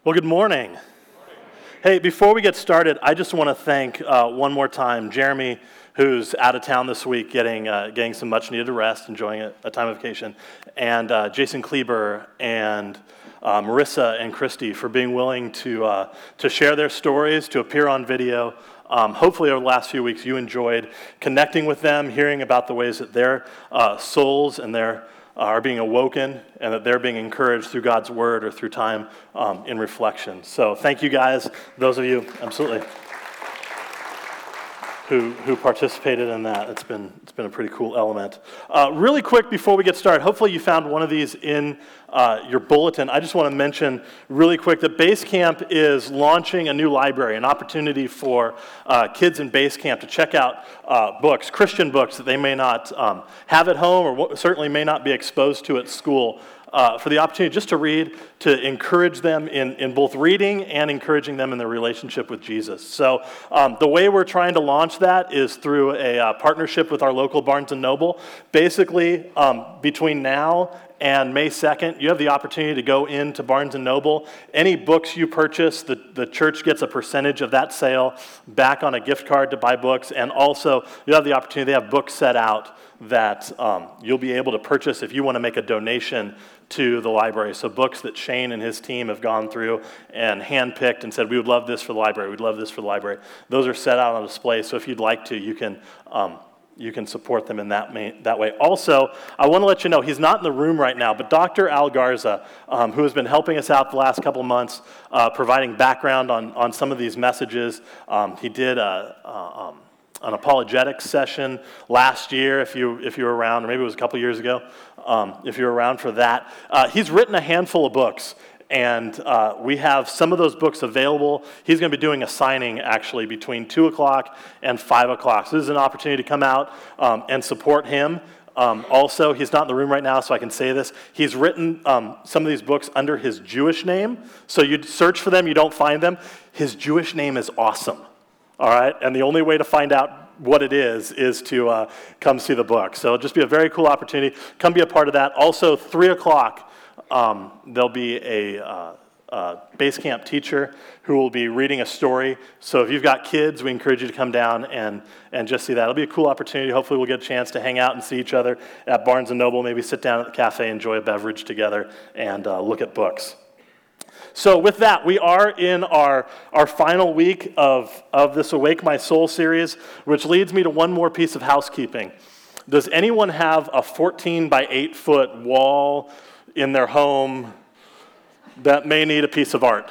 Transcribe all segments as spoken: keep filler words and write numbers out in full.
Well, good morning. Hey, before we get started, I just want to thank uh, one more time Jeremy, who's out of town this week, getting uh, getting some much-needed rest, enjoying a, a time of vacation, and uh, Jason Kleber and uh, Marissa and Christy for being willing to uh, to share their stories, to appear on video. Um, hopefully, over the last few weeks, you enjoyed connecting with them, hearing about the ways that their uh, souls and their are being awoken, and that they're being encouraged through God's word or through time um, in reflection. So thank you guys, those of you, absolutely, who who participated in that. It's been it's been a pretty cool element. Uh, really quick before we get started, hopefully you found one of these in uh, your bulletin. I just want to mention really quick that Basecamp is launching a new library, an opportunity for uh, kids in Basecamp to check out uh, books, Christian books that they may not um, have at home or what, certainly may not be exposed to at school. Uh, for the opportunity just to read, to encourage them in, in both reading and encouraging them in their relationship with Jesus. So um, the way we're trying to launch that is through a uh, partnership with our local Barnes and Noble. Basically, um, between now and May second, you have the opportunity to go into Barnes and Noble. Any books you purchase, the, the church gets a percentage of that sale back on a gift card to buy books, and also you have the opportunity, they have books set out that um, you'll be able to purchase if you want to make a donation to the library. So books that Shane and his team have gone through and handpicked and said, we would love this for the library, we'd love this for the library. Those are set out on display, so if you'd like to, you can um, you can support them in that may, that way. Also, I want to let you know, he's not in the room right now, but Doctor Al Garza, um, who has been helping us out the last couple of months, uh, providing background on, on some of these messages. Um, he did a, a um, an apologetics session last year, if you if you were around, or maybe it was a couple years ago, um, if you were around for that. Uh, he's written a handful of books, and uh, we have some of those books available. He's going to be doing a signing, actually, between two o'clock and five o'clock. So this is an opportunity to come out um, and support him. Um, also, he's not in the room right now, so I can say this. He's written um, some of these books under his Jewish name. So you search for them, you don't find them. His Jewish name is awesome. All right, and the only way to find out what it is is to uh, come see the book. So it'll just be a very cool opportunity. Come be a part of that. Also, three o'clock, um, there'll be a uh, uh, Basecamp teacher who will be reading a story. So if you've got kids, we encourage you to come down and, and just see that. It'll be a cool opportunity. Hopefully we'll get a chance to hang out and see each other at Barnes and Noble, maybe sit down at the cafe, enjoy a beverage together, and uh, look at books. So with that, we are in our, our final week of, of this Awake My Soul series, which leads me to one more piece of housekeeping. Does anyone have a fourteen by eight foot wall in their home that may need a piece of art?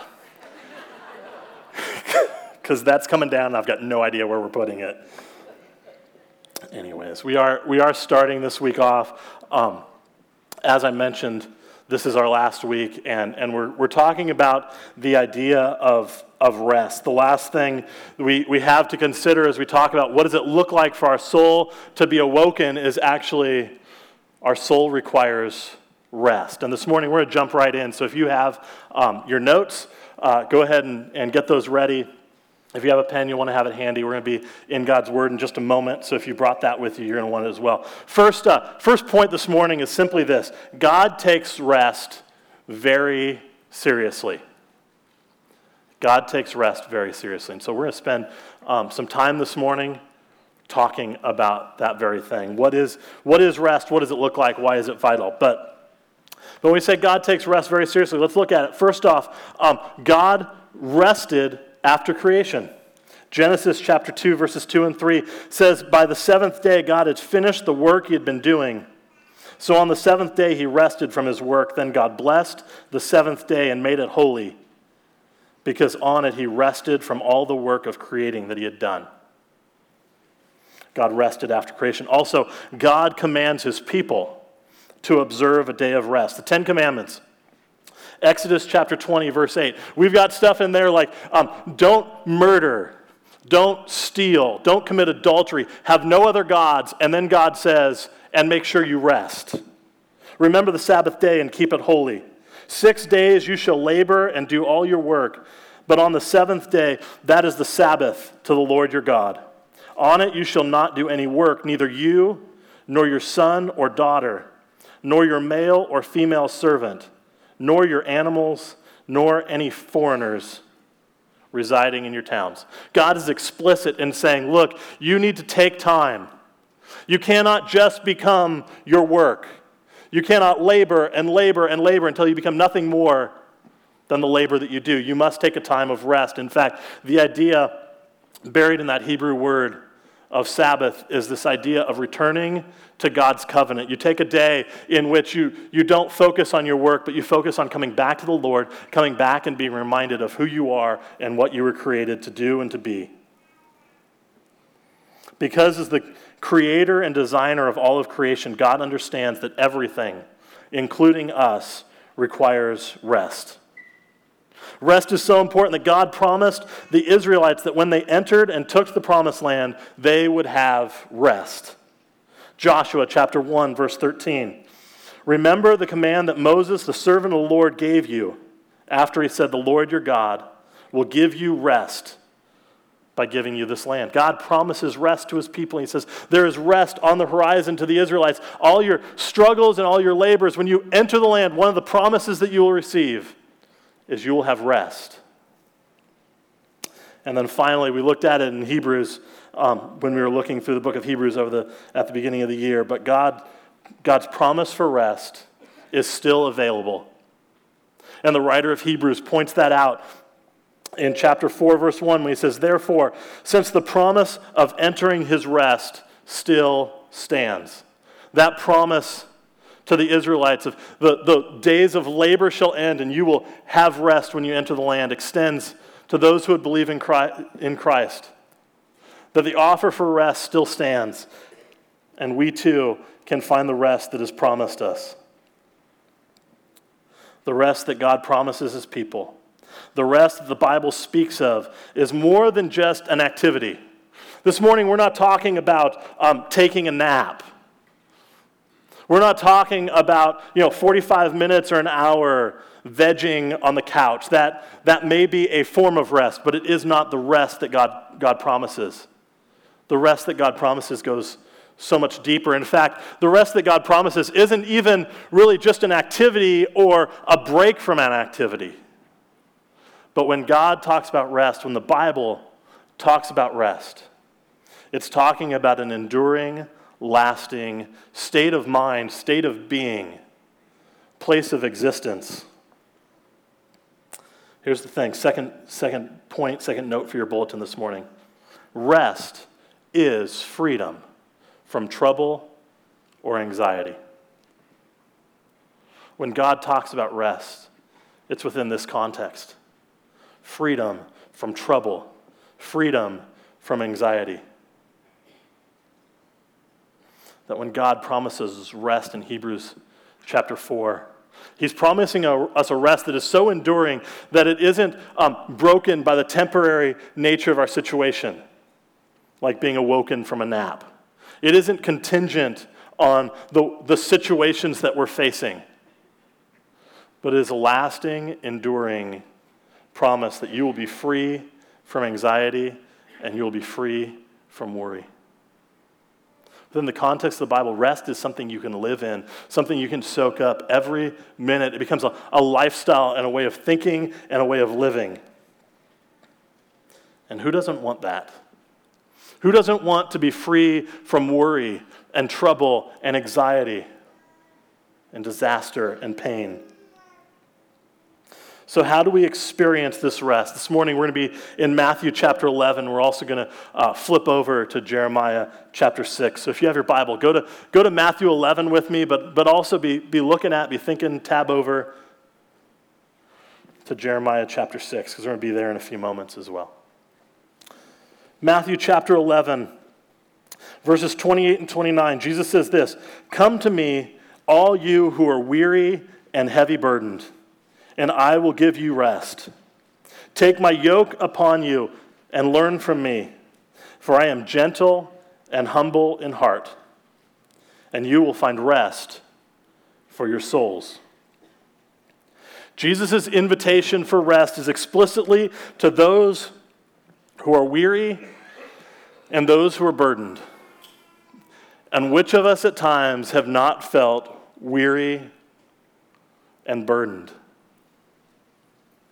Because that's coming down, and I've got no idea where we're putting it. Anyways, we are we are starting this week off. Um, as I mentioned, this is our last week, and, and we're we're talking about the idea of, of rest. The last thing we, we have to consider as we talk about what does it look like for our soul to be awoken is actually our soul requires rest. And this morning we're going to jump right in. So if you have um, your notes, uh, go ahead and, and get those ready. If you have a pen, you want to have it handy. We're going to be in God's Word in just a moment, so if you brought that with you, you're going to want it as well. First, uh, first point this morning is simply this. God takes rest very seriously. God takes rest very seriously. And so we're going to spend um, some time this morning talking about that very thing. What is, what is rest? What does it look like? Why is it vital? But, but when we say God takes rest very seriously, let's look at it. First off, um, God rested after creation. Genesis chapter two, verses two and three says, by the seventh day God had finished the work he had been doing. So on the seventh day he rested from his work. Then God blessed the seventh day and made it holy, because on it he rested from all the work of creating that he had done. God rested after creation. Also, God commands his people to observe a day of rest. The Ten Commandments. Exodus chapter twenty, verse eight. We've got stuff in there like, um, don't murder, don't steal, don't commit adultery, have no other gods. And then God says, and make sure you rest. Remember the Sabbath day and keep it holy. Six days you shall labor and do all your work. But on the seventh day, that is the Sabbath to the Lord your God. On it you shall not do any work, neither you, nor your son or daughter, nor your male or female servant, nor your animals, nor any foreigners residing in your towns. God is explicit in saying, look, you need to take time. You cannot just become your work. You cannot labor and labor and labor until you become nothing more than the labor that you do. You must take a time of rest. In fact, the idea buried in that Hebrew word of Sabbath is this idea of returning to God's covenant. You take a day in which you, you don't focus on your work, but you focus on coming back to the Lord, coming back and being reminded of who you are and what you were created to do and to be. Because as the creator and designer of all of creation, God understands that everything, including us, requires rest. Rest is so important that God promised the Israelites that when they entered and took the promised land, they would have rest. Joshua chapter one, verse thirteen. Remember the command that Moses, the servant of the Lord, gave you after he said, the Lord your God will give you rest by giving you this land. God promises rest to his people. He says, there is rest on the horizon to the Israelites. All your struggles and all your labors, when you enter the land, one of the promises that you will receive is you will have rest. And then finally, we looked at it in Hebrews um, when we were looking through the book of Hebrews over the at the beginning of the year. But God, God's promise for rest is still available. And the writer of Hebrews points that out in chapter four, verse one, when he says, therefore, since the promise of entering his rest still stands. That promise to the Israelites of the, the days of labor shall end and you will have rest when you enter the land extends to those who would believe in Christ, in Christ. That the offer for rest still stands, and we too can find the rest that is promised us. The rest that God promises his people. The rest that the Bible speaks of is more than just an activity. This morning we're not talking about um, taking a nap. We're not talking about, you know, forty-five minutes or an hour vegging on the couch. That, that may be a form of rest, but it is not the rest that God, God promises. The rest that God promises goes so much deeper. In fact, the rest that God promises isn't even really just an activity or a break from an activity. But when God talks about rest, when the Bible talks about rest, it's talking about an enduring, lasting state of mind, state of being, place of existence. Here's the thing, second, second point, second note for your bulletin this morning. Rest is freedom from trouble or anxiety. When God talks about rest, it's within this context. Freedom from trouble, freedom from anxiety. That when God promises rest in Hebrews chapter four, he's promising a, us a rest that is so enduring that it isn't um, broken by the temporary nature of our situation, like being awoken from a nap. It isn't contingent on the, the situations that we're facing, but it is a lasting, enduring promise that you will be free from anxiety and you will be free from worry. Within the context of the Bible, rest is something you can live in, something you can soak up every minute. It becomes a, a lifestyle and a way of thinking and a way of living. And who doesn't want that? Who doesn't want to be free from worry and trouble and anxiety and disaster and pain? So how do we experience this rest? This morning we're going to be in Matthew chapter eleven. We're also going to uh, flip over to Jeremiah chapter six. So if you have your Bible, go to go to Matthew eleven with me, but, but also be, be looking at, be thinking, tab over to Jeremiah chapter six, because we're going to be there in a few moments as well. Matthew chapter eleven, verses twenty-eight and twenty-nine, Jesus says this, "Come to me, all you who are weary and heavy burdened, and I will give you rest. Take my yoke upon you and learn from me, for I am gentle and humble in heart, and you will find rest for your souls." Jesus' invitation for rest is explicitly to those who are weary and those who are burdened. And which of us at times have not felt weary and burdened?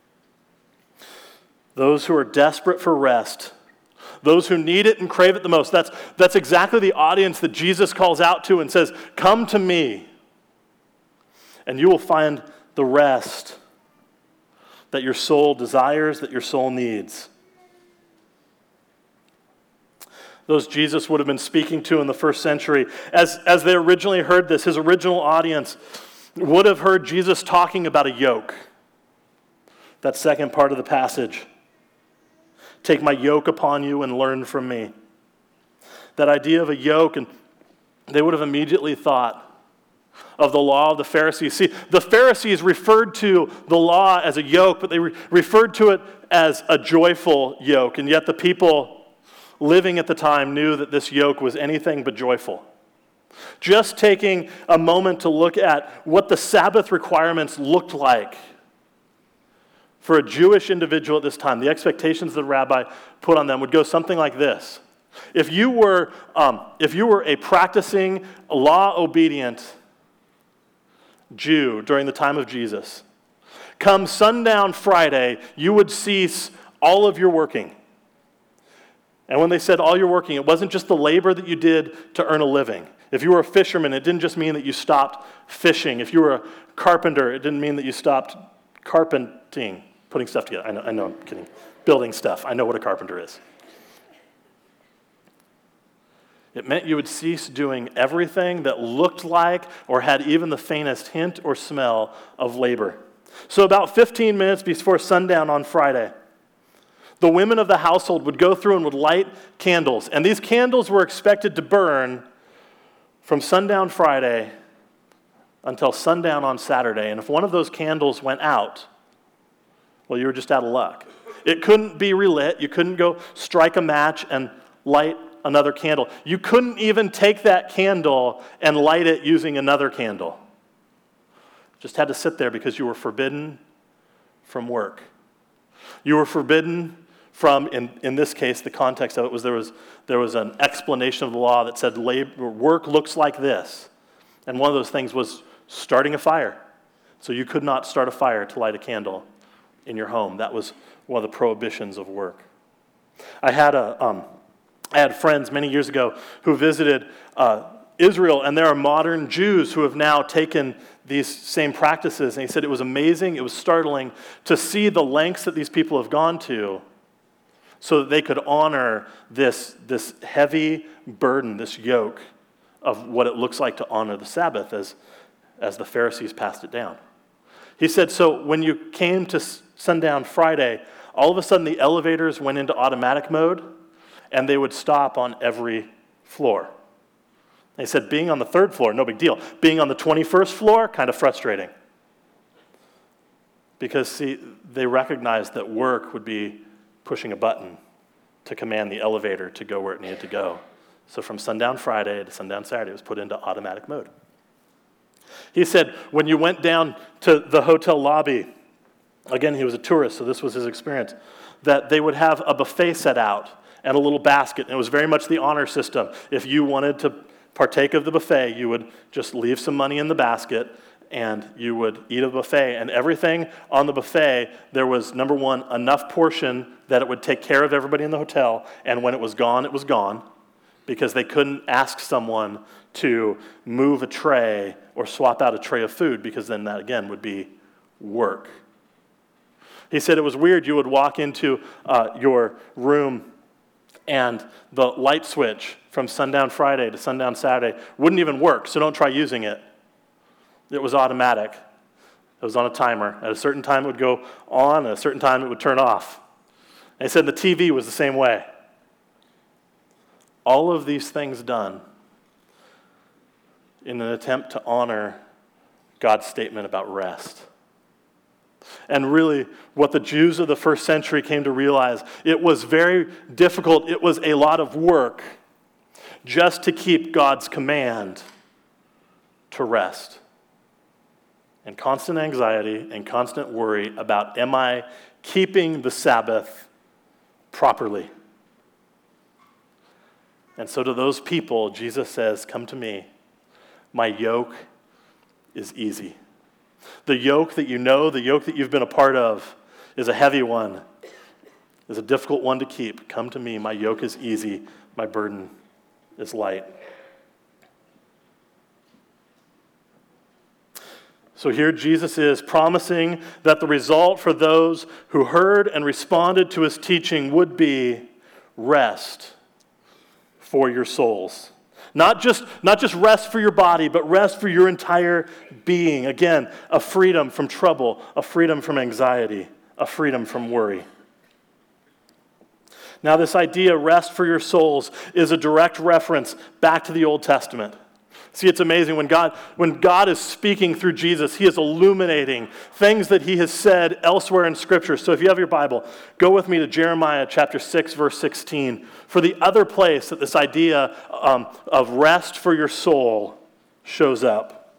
Those who are desperate for rest, those who need it and crave it the most. That's, that's exactly the audience that Jesus calls out to and says, come to me, and you will find the rest that your soul desires, that your soul needs. Those Jesus would have been speaking to in the first century, as, as they originally heard this, his original audience would have heard Jesus talking about a yoke. That second part of the passage. Take my yoke upon you and learn from me. That idea of a yoke, and they would have immediately thought of the law of the Pharisees. See, the Pharisees referred to the law as a yoke, but they re- referred to it as a joyful yoke, and yet the people living at the time knew that this yoke was anything but joyful. Just taking a moment to look at what the Sabbath requirements looked like for a Jewish individual at this time, the expectations the rabbi put on them would go something like this. If you were, um, if you were a practicing, law-obedient Jew during the time of Jesus, come sundown Friday, you would cease all of your working. And when they said all your working, it wasn't just the labor that you did to earn a living. If you were a fisherman, it didn't just mean that you stopped fishing. If you were a carpenter, it didn't mean that you stopped carpenting. Putting stuff together. I know, I know, I'm kidding. Building stuff. I know what a carpenter is. It meant you would cease doing everything that looked like or had even the faintest hint or smell of labor. So about fifteen minutes before sundown on Friday, the women of the household would go through and would light candles. And these candles were expected to burn from sundown Friday until sundown on Saturday. And if one of those candles went out, well, you were just out of luck. It couldn't be relit. You couldn't go strike a match and light another candle. You couldn't even take that candle and light it using another candle. Just had to sit there because you were forbidden from work. You were forbidden from, in, in this case, the context of it was there was there was an explanation of the law that said labor, work looks like this. And one of those things was starting a fire. So you could not start a fire to light a candle in your home. That was one of the prohibitions of work. I had a, um, I had friends many years ago who visited uh, Israel, and there are modern Jews who have now taken these same practices. And he said it was amazing, it was startling to see the lengths that these people have gone to so that they could honor this, this heavy burden, this yoke of what it looks like to honor the Sabbath as, as the Pharisees passed it down. He said, so when you came to sundown Friday, all of a sudden the elevators went into automatic mode, and they would stop on every floor. They said being on the third floor, no big deal. Being on the twenty-first floor, kind of frustrating. Because, see, they recognized that work would be pushing a button to command the elevator to go where it needed to go. So from sundown Friday to sundown Saturday, it was put into automatic mode. He said when you went down to the hotel lobby, again, he was a tourist, so this was his experience, that they would have a buffet set out and a little basket. And it was very much the honor system. If you wanted to partake of the buffet, you would just leave some money in the basket and you would eat a buffet. And everything on the buffet, there was, number one, enough portion that it would take care of everybody in the hotel. And when it was gone, it was gone, because they couldn't ask someone to move a tray or swap out a tray of food, because then that, again, would be work. He said it was weird. You would walk into uh, your room and the light switch from sundown Friday to sundown Saturday wouldn't even work, so don't try using it. It was automatic. It was on a timer. At a certain time it would go on, at a certain time it would turn off. And he said the T V was the same way. All of these things done in an attempt to honor God's statement about rest. And really, what the Jews of the first century came to realize, it was very difficult, it was a lot of work just to keep God's command to rest. And constant anxiety and constant worry about, am I keeping the Sabbath properly? And so to those people, Jesus says, come to me. My yoke is easy. The yoke that you know, the yoke that you've been a part of, is a heavy one. is a difficult one to keep. Come to me, my yoke is easy, my burden is light. So here Jesus is promising that the result for those who heard and responded to his teaching would be rest for your souls. Not just, not just rest for your body, but rest for your entire being. Again, a freedom from trouble, a freedom from anxiety, a freedom from worry. Now, this idea, rest for your souls, is a direct reference back to the Old Testament. See, it's amazing. When God, when God is speaking through Jesus, he is illuminating things that he has said elsewhere in Scripture. So if you have your Bible, go with me to Jeremiah chapter six, verse sixteen, for the other place that this idea um, of rest for your soul shows up.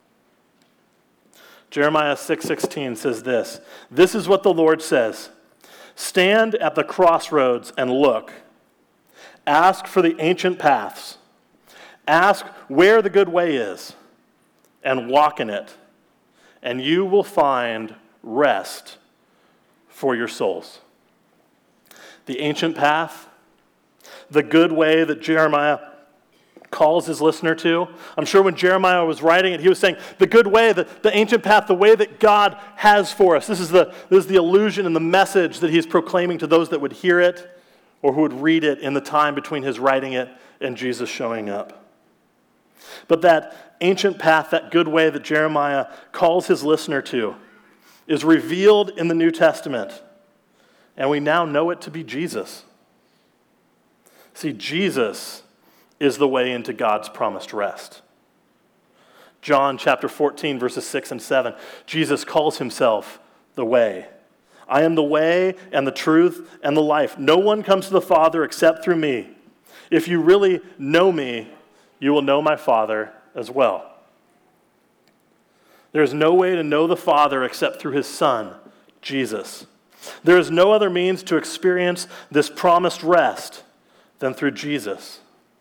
Jeremiah six sixteen says this, "This is what the Lord says, stand at the crossroads and look. Ask for the ancient paths. Ask where the good way is, and walk in it, and you will find rest for your souls." The ancient path, the good way that Jeremiah calls his listener to. I'm sure when Jeremiah was writing it, he was saying, the good way, the, the ancient path, the way that God has for us. This is the, this is the allusion and the message that he's proclaiming to those that would hear it or who would read it in the time between his writing it and Jesus showing up. But that ancient path, that good way that Jeremiah calls his listener to, is revealed in the New Testament, and we now know it to be Jesus. See, Jesus is the way into God's promised rest. John chapter fourteen, verses six and seven, Jesus calls himself the way. "I am the way and the truth and the life. No one comes to the Father except through me. If you really know me, you will know my Father as well." There is no way to know the Father except through his Son, Jesus. There is no other means to experience this promised rest than through Jesus.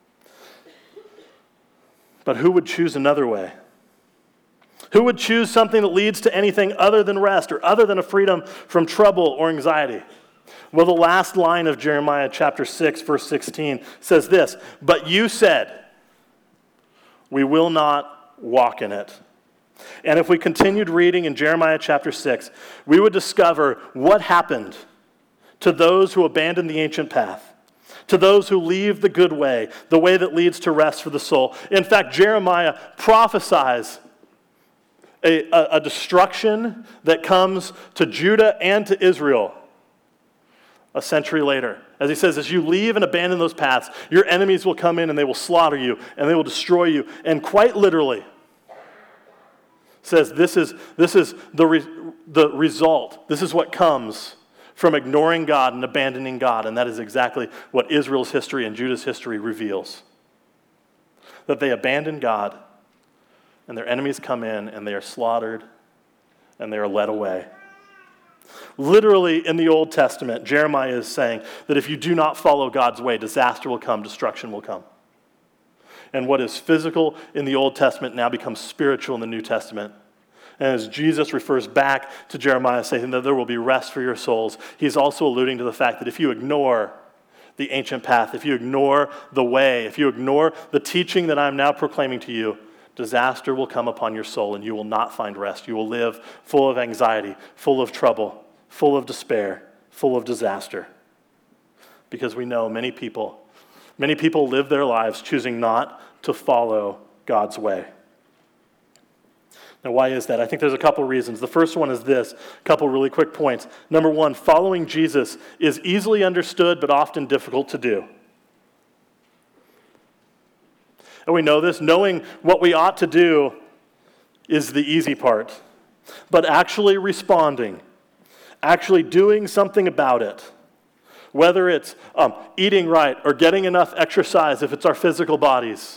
But who would choose another way? Who would choose something that leads to anything other than rest or other than a freedom from trouble or anxiety? Well, the last line of Jeremiah chapter six, verse sixteen says this, "But you said, we will not walk in it." And if we continued reading in Jeremiah chapter six, we would discover what happened to those who abandon the ancient path, to those who leave the good way, the way that leads to rest for the soul. In fact, Jeremiah prophesies a, a, a destruction that comes to Judah and to Israel a century later. As he says, as you leave and abandon those paths, your enemies will come in and they will slaughter you and they will destroy you. And quite literally, says this is, this is the, re, the result. This is what comes from ignoring God and abandoning God. And that is exactly what Israel's history and Judah's history reveals. That they abandon God and their enemies come in and they are slaughtered and they are led away. Literally in the Old Testament, Jeremiah is saying that if you do not follow God's way, disaster will come, destruction will come. And what is physical in the Old Testament now becomes spiritual in the New Testament. And as Jesus refers back to Jeremiah saying that there will be rest for your souls, he's also alluding to the fact that if you ignore the ancient path, if you ignore the way, if you ignore the teaching that I'm now proclaiming to you, disaster will come upon your soul and you will not find rest. You will live full of anxiety, full of trouble, full of despair, full of disaster. Because we know many people, many people live their lives choosing not to follow God's way. Now, why is that? I think there's a couple reasons. The first one is this, a couple really quick points. Number one, following Jesus is easily understood but often difficult to do. And we know this, knowing what we ought to do is the easy part. But actually responding, actually doing something about it, whether it's um, eating right or getting enough exercise if it's our physical bodies,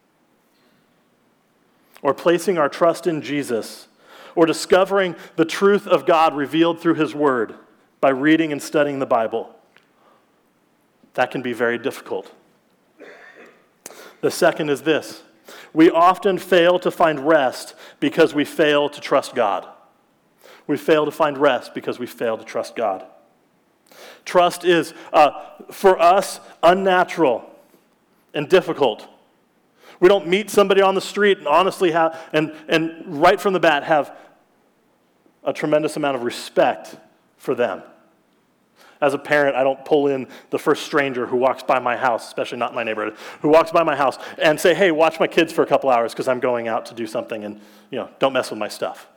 or placing our trust in Jesus, or discovering the truth of God revealed through his word by reading and studying the Bible, that can be very difficult. The second is this. We often fail to find rest because we fail to trust God. We fail to find rest because we fail to trust God. Trust is, uh, for us, unnatural and difficult. We don't meet somebody on the street and honestly have, and, and right from the bat have a tremendous amount of respect for them. As a parent, I don't pull in the first stranger who walks by my house, especially not in my neighborhood, who walks by my house and say, hey, watch my kids for a couple hours because I'm going out to do something and, you know, don't mess with my stuff.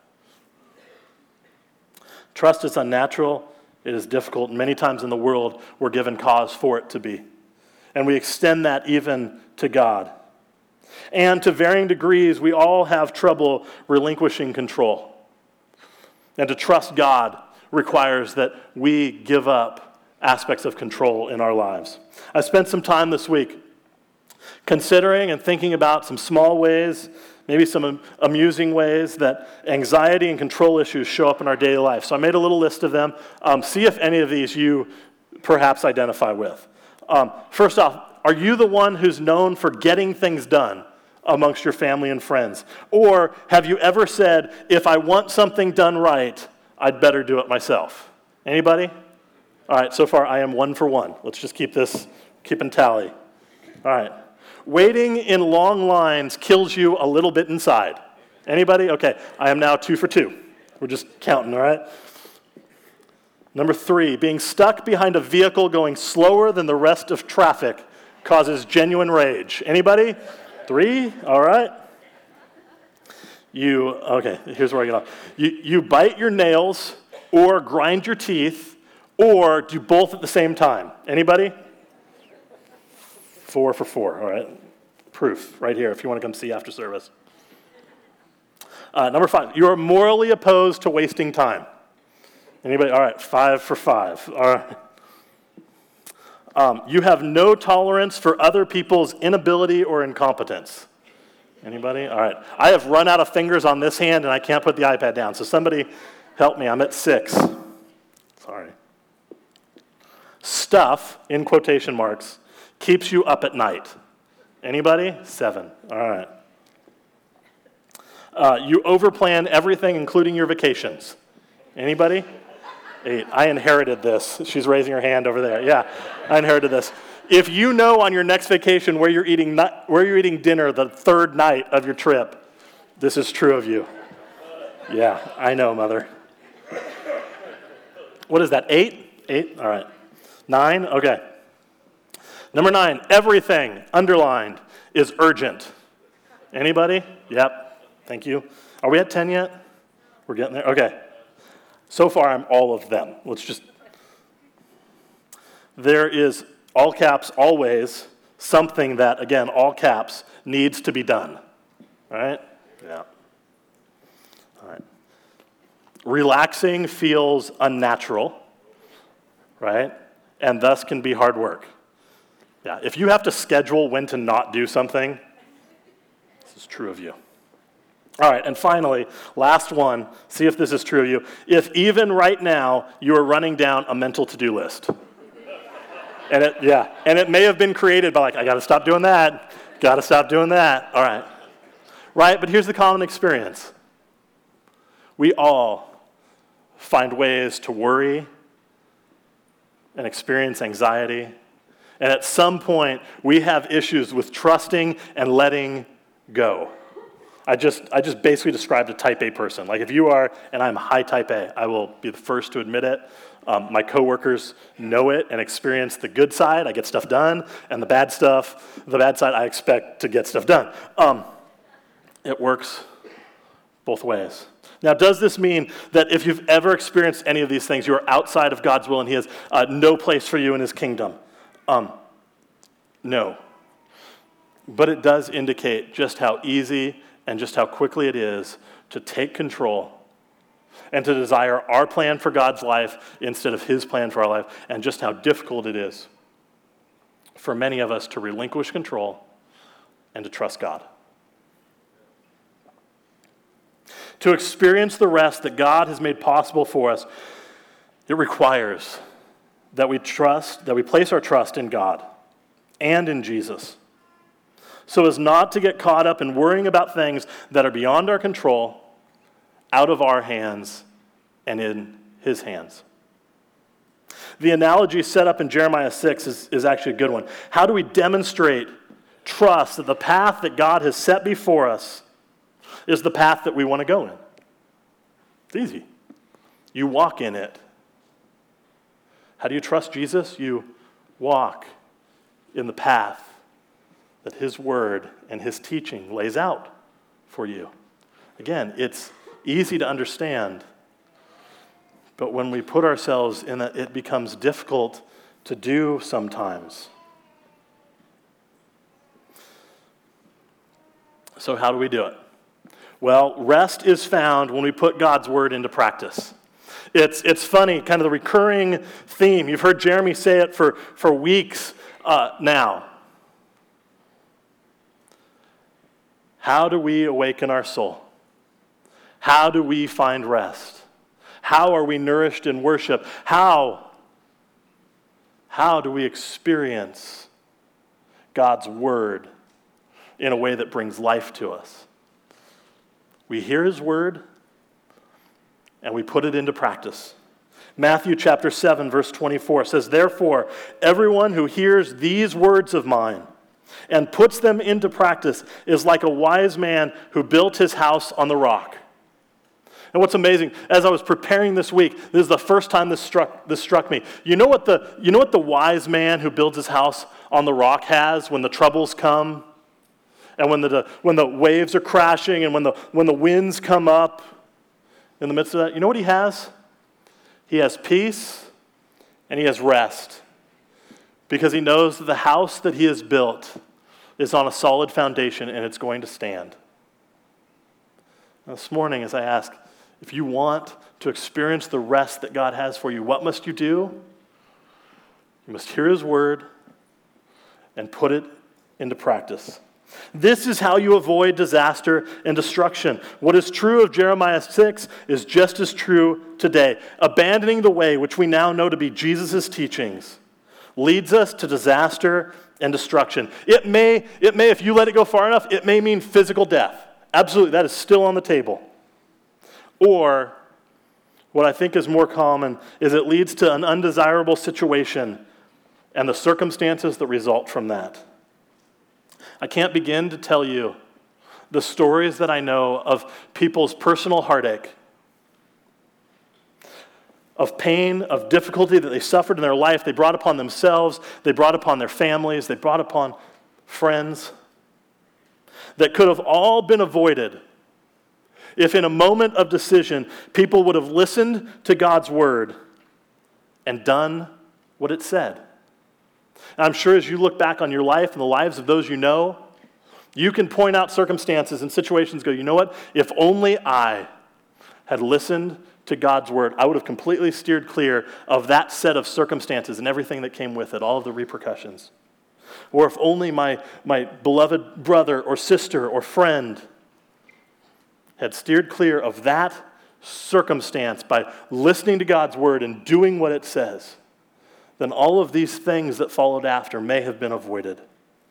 Trust is unnatural, it is difficult, and many times in the world we're given cause for it to be. And we extend that even to God. And to varying degrees, we all have trouble relinquishing control. And to trust God requires that we give up aspects of control in our lives. I spent some time this week considering and thinking about some small ways, maybe some amusing ways that anxiety and control issues show up in our daily life. So I made a little list of them. Um, see if any of these you perhaps identify with. Um, first off, are you the one who's known for getting things done amongst your family and friends? Or have you ever said, if I want something done right, I'd better do it myself? Anybody? All right, so far I am one for one. Let's just keep this, keep in tally. All right. Waiting in long lines kills you a little bit inside. Anybody? Okay, I am now two for two. We're just counting, all right? Number three, being stuck behind a vehicle going slower than the rest of traffic causes genuine rage. Anybody? Three? All right. You, okay, here's where I get off. You, you bite your nails or grind your teeth or do both at the same time. Anybody? Four for four, all right. Proof right here if you want to come see after service. Uh, number five, you are morally opposed to wasting time. Anybody? All right, five for five. All right. Um, you have no tolerance for other people's inability or incompetence. Anybody? All right. I have run out of fingers on this hand, and I can't put the iPad down. So somebody help me. I'm at six. Sorry. Stuff, in quotation marks, keeps you up at night. Anybody? Seven. All right. Uh, you overplan everything, including your vacations. Anybody? Eight. I inherited this. She's raising her hand over there. Yeah, I inherited this. If you know on your next vacation where you're eating not, where you're eating dinner the third night of your trip, this is true of you. Yeah, I know, mother. What is that, eight? Eight? All right. Nine? Okay. Number nine, everything, underlined, is urgent. Anybody? Yep. Thank you. Are we at ten yet? We're getting there? Okay. So far, I'm all of them. Let's just... There is, all caps, always, something that, again, all caps, needs to be done. All right? Yeah. All right. Relaxing feels unnatural, right? And thus can be hard work. Yeah, if you have to schedule when to not do something, this is true of you. All right, and finally, last one, see if this is true of you. If even right now you are running down a mental to-do list. And it, yeah, and it may have been created by like, I gotta stop doing that, gotta stop doing that, all right. Right, but here's the common experience. We all find ways to worry and experience anxiety. And at some point, we have issues with trusting and letting go. I just I just basically described a type A person. Like if you are, and I'm high type A, I will be the first to admit it. Um, my coworkers know it and experience the good side. I get stuff done, and the bad stuff, the bad side, I expect to get stuff done. Um, it works both ways. Now, does this mean that if you've ever experienced any of these things, you are outside of God's will and He has uh, no place for you in His kingdom? Um, no. But it does indicate just how easy and just how quickly it is to take control and to desire our plan for God's life instead of His plan for our life, and just how difficult it is for many of us to relinquish control and to trust God. To experience the rest that God has made possible for us, it requires that we trust, that we place our trust in God and in Jesus, so as not to get caught up in worrying about things that are beyond our control, out of our hands, and in His hands. The analogy set up in Jeremiah six is, is actually a good one. How do we demonstrate trust that the path that God has set before us is the path that we want to go in? It's easy. You walk in it. How do you trust Jesus? You walk in the path that his word and his teaching lays out for you. Again, it's easy to understand, but when we put ourselves in it, it becomes difficult to do sometimes. So how do we do it? Well, rest is found when we put God's word into practice. It's it's funny, kind of the recurring theme. You've heard Jeremy say it for, for weeks uh, now. How do we awaken our soul? How do we find rest? How are we nourished in worship? How? How do we experience God's word in a way that brings life to us? We hear his word, and we put it into practice. Matthew chapter seven, verse twenty-four says, "Therefore, everyone who hears these words of mine and puts them into practice is like a wise man who built his house on the rock." And what's amazing, as I was preparing this week, this is the first time this struck this struck me. You know what the you know what the wise man who builds his house on the rock has when the troubles come? And when the when the waves are crashing and when the when the winds come up in the midst of that, you know what he has? He has peace and he has rest. Because he knows that the house that he has built is on a solid foundation and it's going to stand. Now, this morning, as I ask, if you want to experience the rest that God has for you, what must you do? You must hear his word and put it into practice. This is how you avoid disaster and destruction. What is true of Jeremiah six is just as true today. Abandoning the way which we now know to be Jesus' teachings leads us to disaster and destruction. It may, it may, if you let it go far enough, it may mean physical death. Absolutely, that is still on the table. Or, what I think is more common, is it leads to an undesirable situation and the circumstances that result from that. I can't begin to tell you the stories that I know of people's personal heartache, of pain, of difficulty that they suffered in their life, they brought upon themselves, they brought upon their families, they brought upon friends, that could have all been avoided if in a moment of decision people would have listened to God's word and done what it said. And I'm sure as you look back on your life and the lives of those you know, you can point out circumstances and situations, go, you know what? If only I had listened to God's word, I would have completely steered clear of that set of circumstances and everything that came with it, all of the repercussions. Or if only my, my beloved brother or sister or friend had steered clear of that circumstance by listening to God's word and doing what it says, then all of these things that followed after may have been avoided.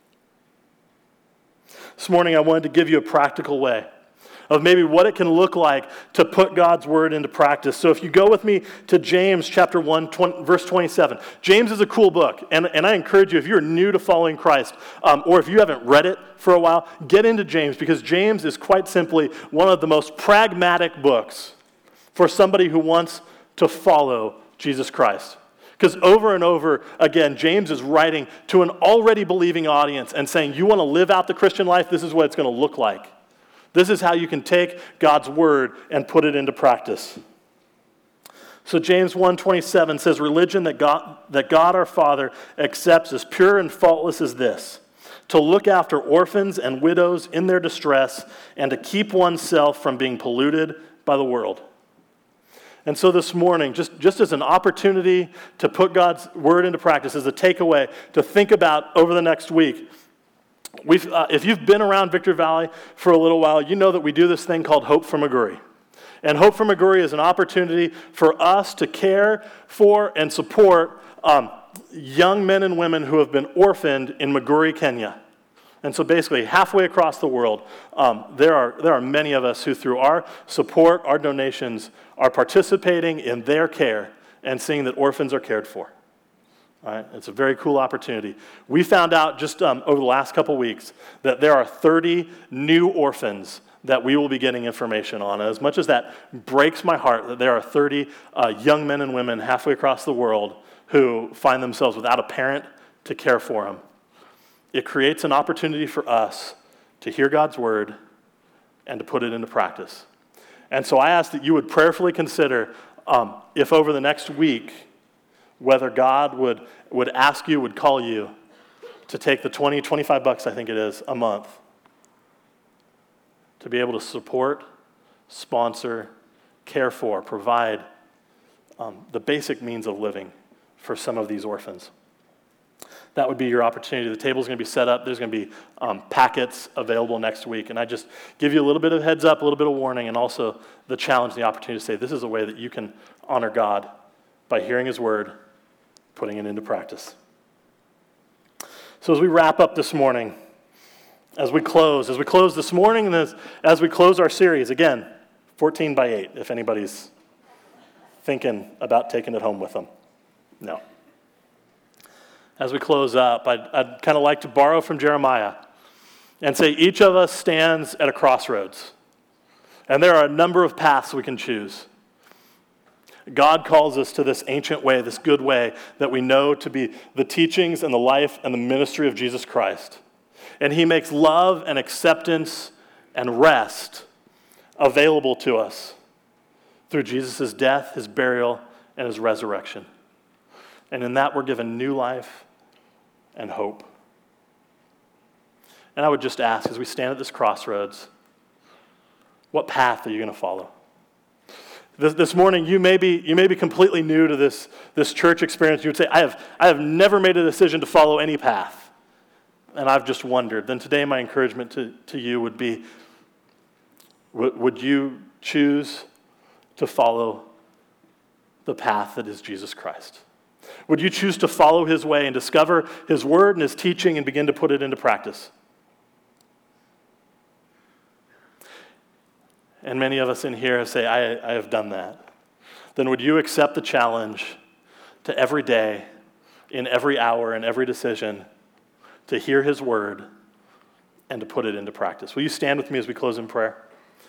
This morning I wanted to give you a practical way of maybe what it can look like to put God's word into practice. So if you go with me to James chapter one, twenty, verse twenty-seven. James is a cool book, and, and I encourage you, if you're new to following Christ, um, or if you haven't read it for a while, get into James, because James is quite simply one of the most pragmatic books for somebody who wants to follow Jesus Christ. Because over and over again, James is writing to an already believing audience and saying, you want to live out the Christian life? This is what it's going to look like. This is how you can take God's word and put it into practice. So James one twenty-seven says, religion that God, that God our Father accepts as pure and faultless as this, to look after orphans and widows in their distress and to keep oneself from being polluted by the world. And so this morning, just, just as an opportunity to put God's word into practice, as a takeaway to think about over the next week, we've, uh, if you've been around Victor Valley for a little while, you know that we do this thing called Hope for Maguri. And Hope for Maguri is an opportunity for us to care for and support um, young men and women who have been orphaned in Maguri, Kenya. And so basically, halfway across the world, um, there are there are many of us who, through our support, our donations, are participating in their care and seeing that orphans are cared for. All right? It's a very cool opportunity. We found out just um, over the last couple weeks that there are thirty new orphans that we will be getting information on. As much as that breaks my heart that there are thirty uh, young men and women halfway across the world who find themselves without a parent to care for them, it creates an opportunity for us to hear God's word and to put it into practice. And so I ask that you would prayerfully consider um, if over the next week, whether God would, would ask you, would call you to take the twenty, twenty-five bucks, I think it is, a month, to be able to support, sponsor, care for, provide um, the basic means of living for some of these orphans. That would be your opportunity. The table's going to be set up. There's going to be um, packets available next week. And I just give you a little bit of heads up, a little bit of warning, and also the challenge, the opportunity to say this is a way that you can honor God by hearing his word, putting it into practice. So as we wrap up this morning, as we close, as we close this morning, and as, as we close our series, again, fourteen by eight, if anybody's thinking about taking it home with them. No. As we close up, I'd, I'd kind of like to borrow from Jeremiah and say each of us stands at a crossroads. And there are a number of paths we can choose. God calls us to this ancient way, this good way that we know to be the teachings and the life and the ministry of Jesus Christ. And he makes love and acceptance and rest available to us through Jesus' death, his burial, and his resurrection. And in that we're given new life and hope. And I would just ask, as we stand at this crossroads, what path are you going to follow? This, this morning, you may be you may be completely new to this, this church experience. You would say, I have, I have never made a decision to follow any path. And I've just wondered. Then today my encouragement to, to you would be, would, would you choose to follow the path that is Jesus Christ? Would you choose to follow his way and discover his word and his teaching and begin to put it into practice? And many of us in here say, I, I have done that. Then would you accept the challenge to every day, in every hour, in every decision, to hear his word and to put it into practice? Will you stand with me as we close in prayer?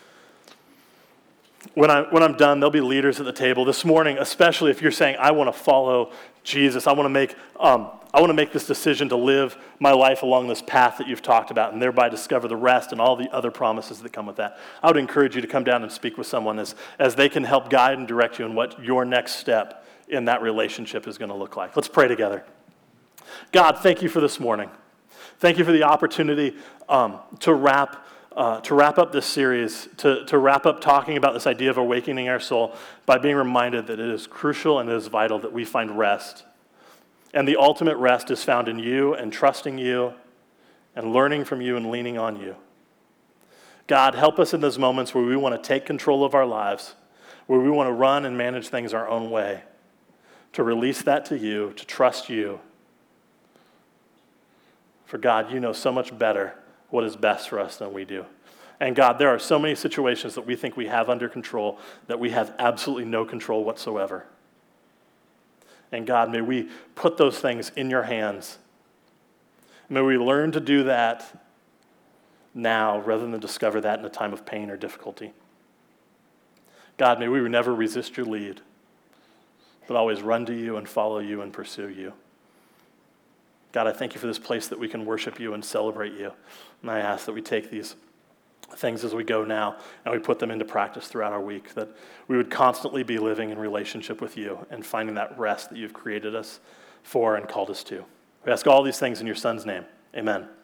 When, I, when I'm done, there'll be leaders at the table. This morning, especially if you're saying, I want to follow Jesus, I want to make um, I want to make this decision to live my life along this path that you've talked about and thereby discover the rest and all the other promises that come with that. I would encourage you to come down and speak with someone as, as they can help guide and direct you in what your next step in that relationship is going to look like. Let's pray together. God, thank you for this morning. Thank you for the opportunity um, to wrap Uh, to wrap up this series, to, to wrap up talking about this idea of awakening our soul by being reminded that it is crucial and it is vital that we find rest. And the ultimate rest is found in you and trusting you and learning from you and leaning on you. God, help us in those moments where we want to take control of our lives, where we want to run and manage things our own way, to release that to you, to trust you. For God, you know so much better what is best for us than we do. And God, there are so many situations that we think we have under control that we have absolutely no control whatsoever. And God, may we put those things in your hands. May we learn to do that now rather than discover that in a time of pain or difficulty. God, may we never resist your lead, but always run to you and follow you and pursue you. God, I thank you for this place that we can worship you and celebrate you. And I ask that we take these things as we go now and we put them into practice throughout our week, that we would constantly be living in relationship with you and finding that rest that you've created us for and called us to. We ask all these things in your Son's name. Amen.